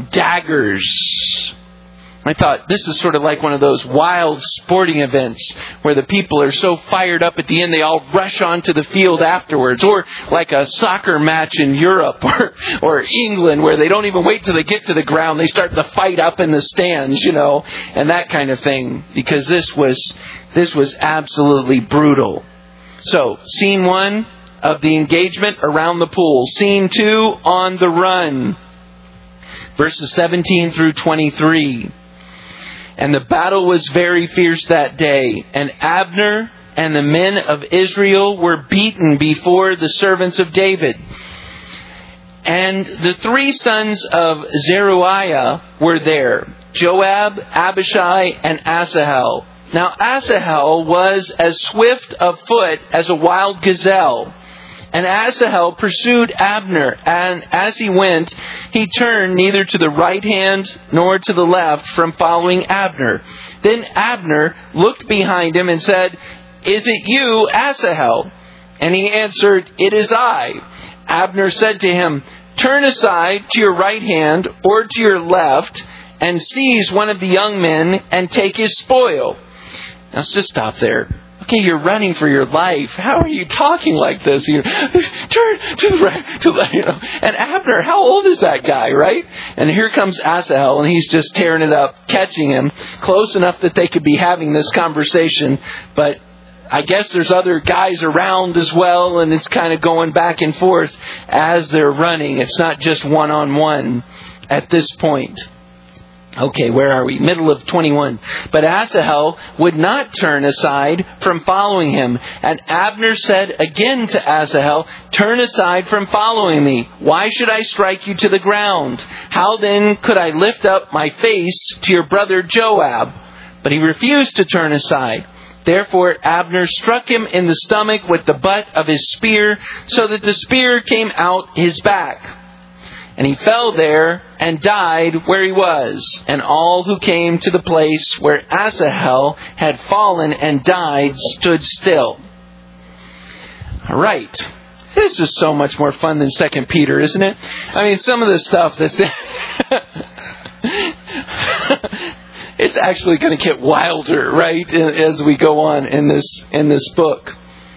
daggers. I thought this is sort of like one of those wild sporting events where the people are so fired up at the end they all rush onto the field afterwards. Or like a soccer match in Europe or England where they don't even wait till they get to the ground. They start the fight up in the stands, and that kind of thing. Because this was absolutely brutal. So, scene 1 of the engagement around the pool. Scene 2 on the run. Verses 17 through 23. And the battle was very fierce that day. And Abner and the men of Israel were beaten before the servants of David. And the three sons of Zeruiah were there: Joab, Abishai, and Asahel. Now Asahel was as swift of foot as a wild gazelle. And Asahel pursued Abner, and as he went, he turned neither to the right hand nor to the left from following Abner. Then Abner looked behind him and said, "Is it you, Asahel?" And he answered, "It is I." Abner said to him, "Turn aside to your right hand or to your left, and seize one of the young men and take his spoil." Now let's just stop there. Okay, you're running for your life. How are you talking like this? Turn to the right, And Abner, how old is that guy, right? And here comes Asahel, and he's just tearing it up, catching him close enough that they could be having this conversation. But I guess there's other guys around as well, and it's kind of going back and forth as they're running. It's not just one-on-one at this point. Okay, where are we? Middle of 21. But Asahel would not turn aside from following him. And Abner said again to Asahel, "Turn aside from following me. Why should I strike you to the ground? How then could I lift up my face to your brother Joab?" But he refused to turn aside. Therefore Abner struck him in the stomach with the butt of his spear, so that the spear came out his back. And he fell there and died where he was. And all who came to the place where Asahel had fallen and died stood still. All right. This is so much more fun than 2 Peter, isn't it? I mean, some of the stuff that's... it's actually going to get wilder, right, as we go on in this book.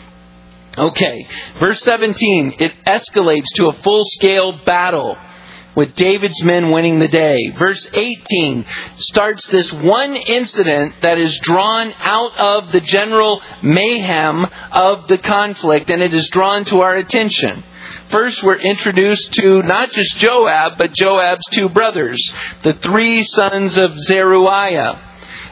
Okay, verse 17, it escalates to a full-scale battle with David's men winning the day. Verse 18 starts this one incident that is drawn out of the general mayhem of the conflict, and it is drawn to our attention. First, we're introduced to not just Joab, but Joab's two brothers, the three sons of Zeruiah.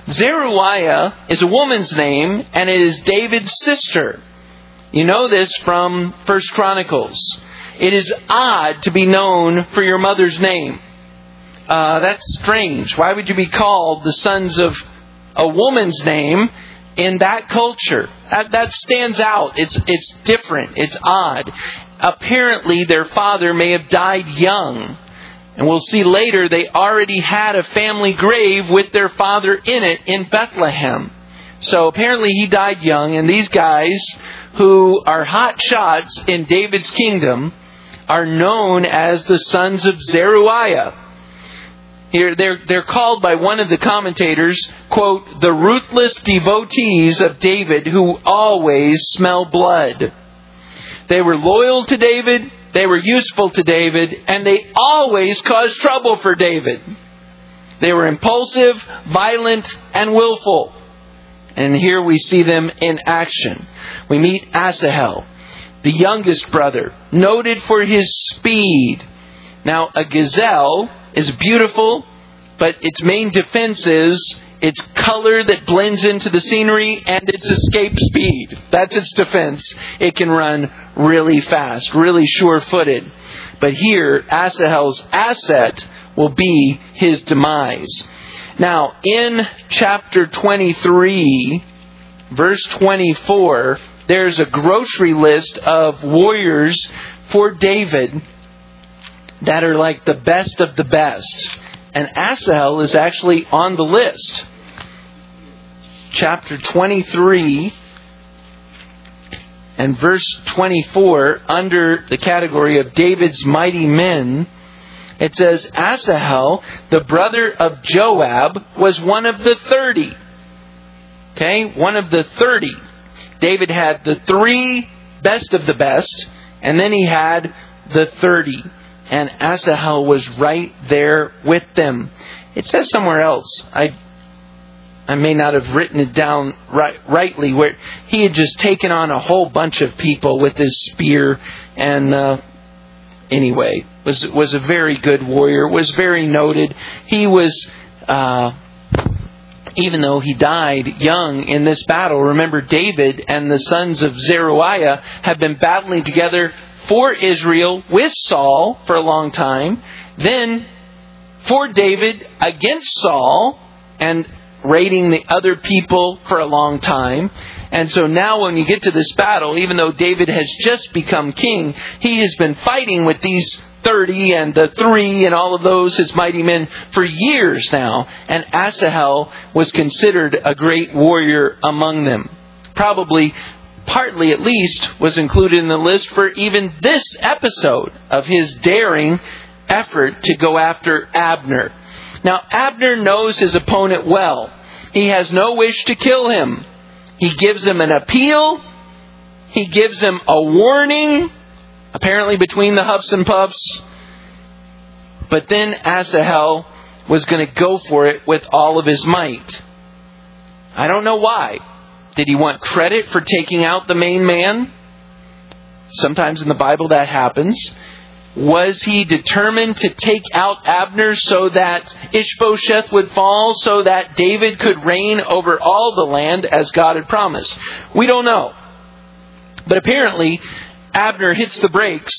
Zeruiah is a woman's name, and it is David's sister. You know this from 1 Chronicles. It is odd to be known for your mother's name. That's strange. Why would you be called the sons of a woman's name in that culture? That stands out. It's different. It's odd. Apparently, their father may have died young. And we'll see later they already had a family grave with their father in it in Bethlehem. So apparently he died young, and these guys who are hot shots in David's kingdom are known as the sons of Zeruiah. Here they're called by one of the commentators, quote, the ruthless devotees of David who always smell blood. They were loyal to David, they were useful to David, and they always caused trouble for David. They were impulsive, violent, and willful. And here we see them in action. We meet Asahel, the youngest brother, noted for his speed. Now, a gazelle is beautiful, but its main defense is its color that blends into the scenery and its escape speed. That's its defense. It can run really fast, really sure-footed. But here, Asahel's asset will be his demise. Now, in chapter 23, verse 24, there's a grocery list of warriors for David that are like the best of the best. And Asahel is actually on the list. Chapter 23 and verse 24, under the category of David's mighty men, it says, Asahel, the brother of Joab, was one of the 30. Okay, one of the 30. David had the 3 best of the best, and then he had the 30. And Asahel was right there with them. It says somewhere else, I may not have written it down rightly, where he had just taken on a whole bunch of people with his spear, and anyway, was a very good warrior, was very noted. He was, even though he died young in this battle, remember David and the sons of Zeruiah have been battling together for Israel with Saul for a long time, then for David against Saul and raiding the other people for a long time. And so now when you get to this battle, even though David has just become king, he has been fighting with these 30 and the 3 and all of those, his mighty men, for years now. And Asahel was considered a great warrior among them. Probably, partly at least, was included in the list for even this episode of his daring effort to go after Abner. Now, Abner knows his opponent well. He has no wish to kill him. He gives him an appeal. He gives him a warning, apparently between the huffs and puffs. But then Asahel was going to go for it with all of his might. I don't know why. Did he want credit for taking out the main man? Sometimes in the Bible that happens. Was he determined to take out Abner so that Ishbosheth would fall, so that David could reign over all the land as God had promised? We don't know. But apparently, Abner hits the brakes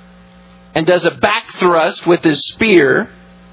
and does a back thrust with his spear.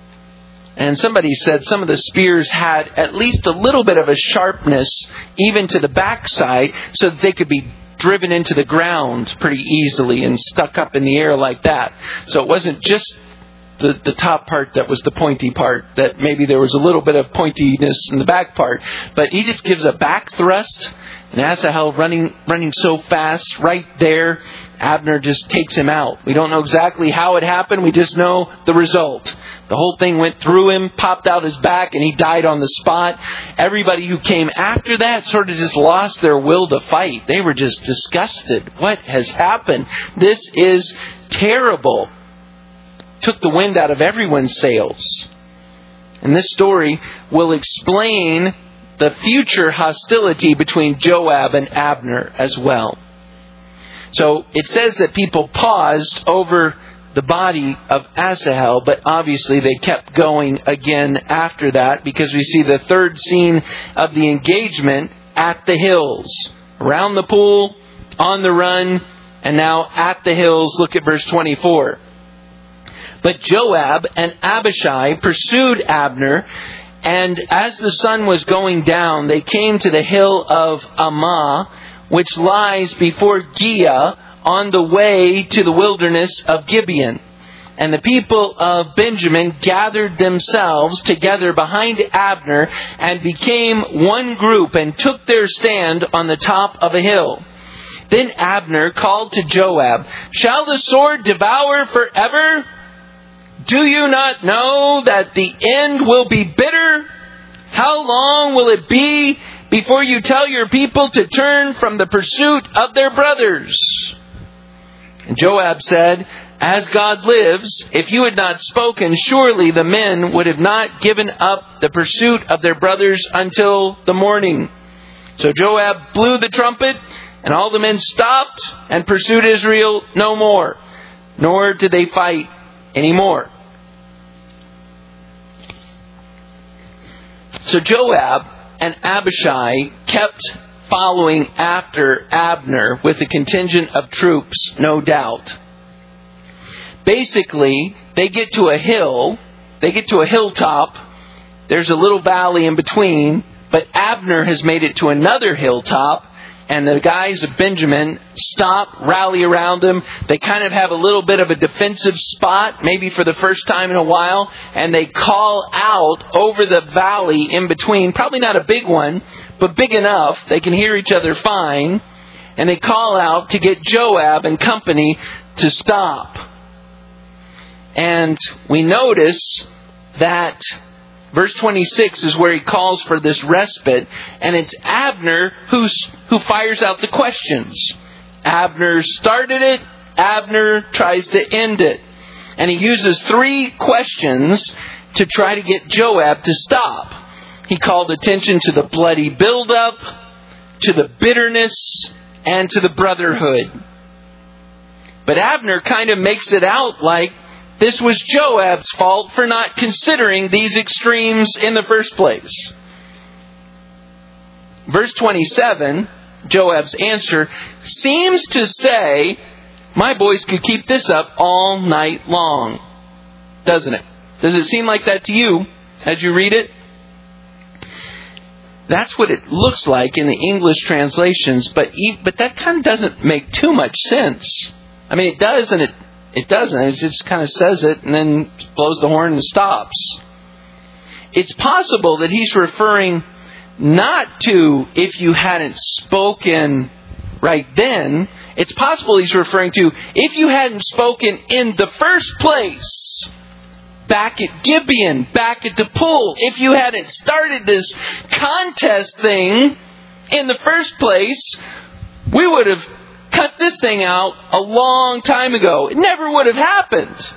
And somebody said some of the spears had at least a little bit of a sharpness even to the backside so that they could be driven into the ground pretty easily and stuck up in the air like that. So it wasn't just the top part that was the pointy part, that maybe there was a little bit of pointiness in the back part. But he just gives a back thrust, and Asahel running so fast right there, Abner just takes him out. We don't know exactly how it happened. We just know the result. The whole thing went through him, popped out his back, and he died on the spot. Everybody who came after that sort of just lost their will to fight. They were just disgusted. What has happened? This is terrible. Took the wind out of everyone's sails. And this story will explain the future hostility between Joab and Abner as well. So it says that people paused over the body of Asahel, but obviously they kept going again after that, because we see the third scene of the engagement at the hills. Around the pool, on the run, and now at the hills. Look at verse 24. But Joab and Abishai pursued Abner, and as the sun was going down, they came to the hill of Ammah, which lies before Giah, on the way to the wilderness of Gibeon. And the people of Benjamin gathered themselves together behind Abner and became one group and took their stand on the top of a hill. Then Abner called to Joab, "Shall the sword devour forever? Do you not know that the end will be bitter? How long will it be before you tell your people to turn from the pursuit of their brothers?" And Joab said, "As God lives, if you had not spoken, surely the men would have not given up the pursuit of their brothers until the morning." So Joab blew the trumpet, and all the men stopped and pursued Israel no more, nor did they fight anymore. So Joab and Abishai kept following after Abner with a contingent of troops, no doubt. Basically, they get to a hill, they get to a hilltop, there's a little valley in between, but Abner has made it to another hilltop, and the guys of Benjamin stop, rally around him. They kind of have a little bit of a defensive spot, maybe for the first time in a while, and they call out over the valley in between, probably not a big one, but big enough they can hear each other fine, and they call out to get Joab and company to stop. And we notice that verse 26 is where he calls for this respite, and it's Abner who fires out the questions. Abner started it, Abner tries to end it. And he uses 3 questions to try to get Joab to stop. He called attention to the bloody buildup, to the bitterness, and to the brotherhood. But Abner kind of makes it out like this was Joab's fault for not considering these extremes in the first place. Verse 27, Joab's answer, seems to say My boys could keep this up all night long. Doesn't it? Does it seem like that to you as you read it? That's what it looks like in the English translations, but that kind of doesn't make too much sense. I mean, it does and it doesn't. It just kind of says it and then blows the horn and stops. It's possible that he's referring not to if you hadn't spoken right then. It's possible he's referring to if you hadn't spoken in the first place. Back at Gibeon, back at the pool. If you hadn't started this contest thing in the first place, we would have cut this thing out a long time ago. It never would have happened.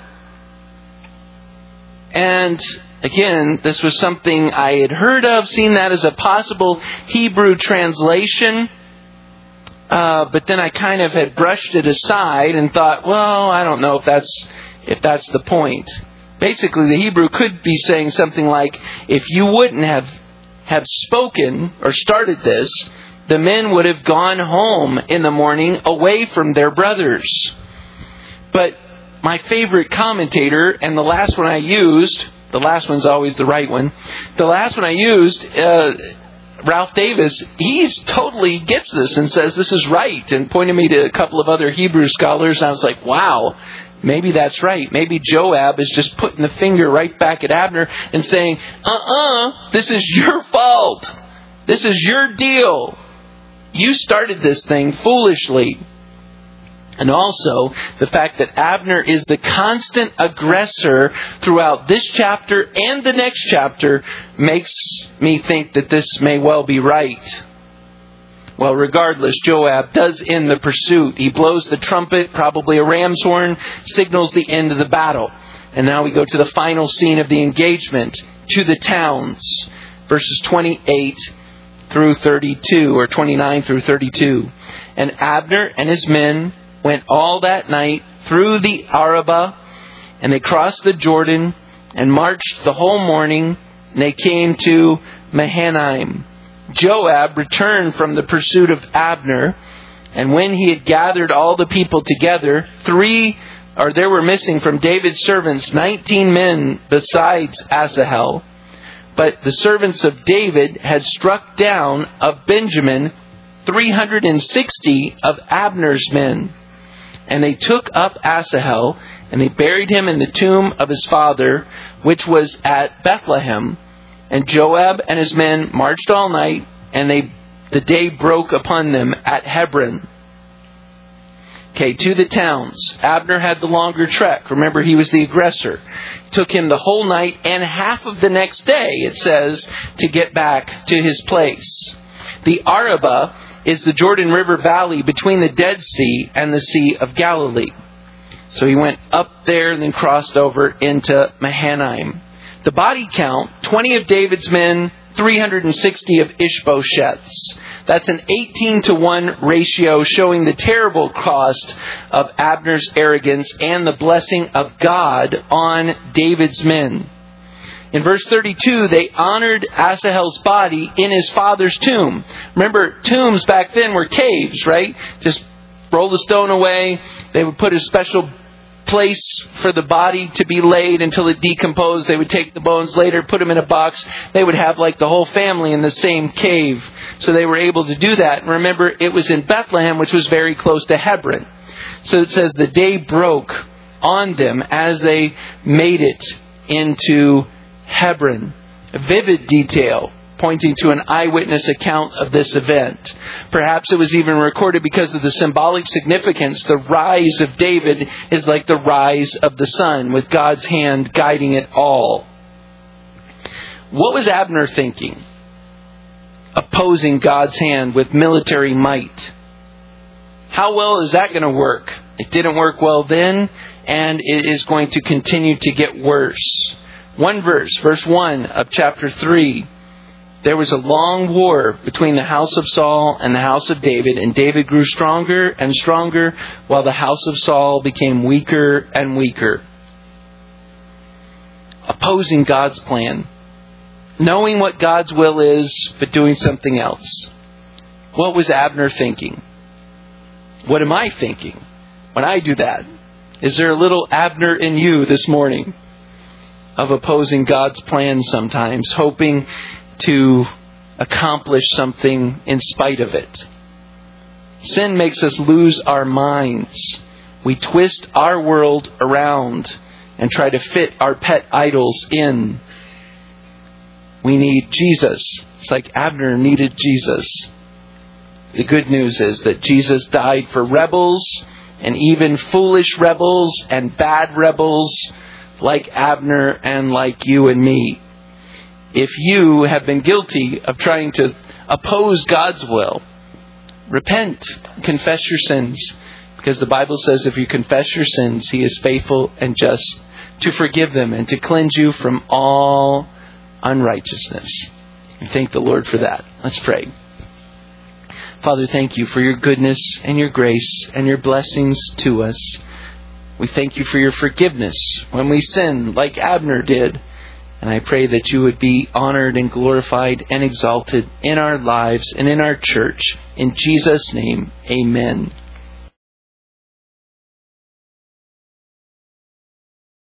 And again, this was something I had heard of, seen that as a possible Hebrew translation. But then I kind of had brushed it aside and thought, well, I don't know if that's the point. Basically, the Hebrew could be saying something like, if you wouldn't have spoken or started this, the men would have gone home in the morning away from their brothers. But my favorite commentator, and the last one I used, the last one's always the right one, the last one I used, Ralph Davis, he totally gets this and says this is right, and pointed me to a couple of other Hebrew scholars, and I was like, wow. Maybe that's right. Maybe Joab is just putting the finger right back at Abner and saying, this is your fault. This is your deal. You started this thing foolishly. And also, the fact that Abner is the constant aggressor throughout this chapter and the next chapter makes me think that this may well be right. Well, regardless, Joab does end the pursuit. He blows the trumpet, probably a ram's horn, signals the end of the battle. And now we go to the final scene of the engagement, to the towns, verses 28 through 32, or 29 through 32. And Abner and his men went all that night through the Arabah, and they crossed the Jordan and marched the whole morning, and they came to Mahanaim. Joab returned from the pursuit of Abner, and when he had gathered all the people together, there were missing from David's servants 19 men besides Asahel. But the servants of David had struck down of Benjamin 360 of Abner's men. And they took up Asahel, and they buried him in the tomb of his father, which was at Bethlehem. And Joab and his men marched all night, and the day broke upon them at Hebron. Okay, to the towns. Abner had the longer trek. Remember, he was the aggressor. It took him the whole night and half of the next day, it says, to get back to his place. The Arabah is the Jordan River Valley between the Dead Sea and the Sea of Galilee. So he went up there and then crossed over into Mahanaim. The body count, 20 of David's men, 360 of Ishbosheth's. That's an 18-to-1 ratio showing the terrible cost of Abner's arrogance and the blessing of God on David's men. In verse 32, they honored Asahel's body in his father's tomb. Remember, tombs back then were caves, right? Just roll the stone away. They would put a special place for the body to be laid until it decomposed. They would take the bones later, put them in a box. They would have like the whole family in the same cave. So they were able to do that. And remember, it was in Bethlehem, which was very close to Hebron. So it says the day broke on them as they made it into Hebron. A vivid detail pointing to an eyewitness account of this event. Perhaps it was even recorded because of the symbolic significance. The rise of David is like the rise of the sun, with God's hand guiding it all. What was Abner thinking? Opposing God's hand with military might. How well is that going to work? It didn't work well then, and it is going to continue to get worse. One verse, verse 1 of chapter 3. There was a long war between the house of Saul and the house of David, and David grew stronger and stronger, while the house of Saul became weaker and weaker. Opposing God's plan. Knowing what God's will is, but doing something else. What was Abner thinking? What am I thinking? when I do that? Is there a little Abner in you this morning of opposing God's plan sometimes, hoping to accomplish something in spite of it? Sin makes us lose our minds. We twist our world around and try to fit our pet idols in. We need Jesus. It's like Abner needed Jesus. The good news is that Jesus died for rebels, and even foolish rebels and bad rebels like Abner and like you and me. If you have been guilty of trying to oppose God's will, repent, confess your sins. Because the Bible says if you confess your sins, He is faithful and just to forgive them and to cleanse you from all unrighteousness. We thank the Lord for that. Let's pray. Father, thank you for your goodness and your grace and your blessings to us. We thank you for your forgiveness when we sin like Abner did. And I pray that you would be honored and glorified and exalted in our lives and in our church. In Jesus' name, amen.